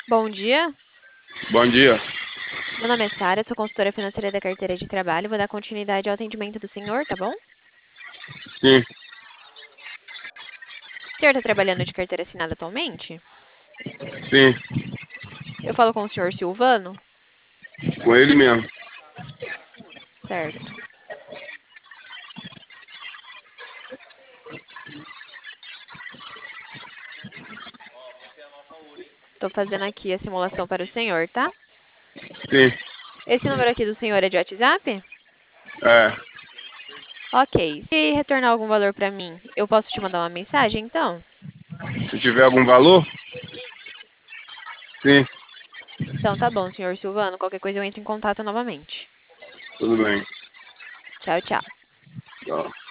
Bom dia, Bom dia. meu nome é Sara, sou consultora financeira da carteira de trabalho. Vou dar continuidade ao atendimento do senhor, tá bom? Sim, O senhor está trabalhando de carteira assinada atualmente? sim, Eu falo com o senhor Silvano? com ele mesmo. Certo. Estou fazendo aqui a simulação para o senhor, tá? Sim, Esse número aqui do senhor é de WhatsApp? é. Ok. Se retornar algum valor para mim, eu posso te mandar uma mensagem, então? Se tiver algum valor, sim, Então tá bom, senhor Silvano. Qualquer coisa eu entro em contato novamente. tudo bem. Tchau, tchau. Tchau.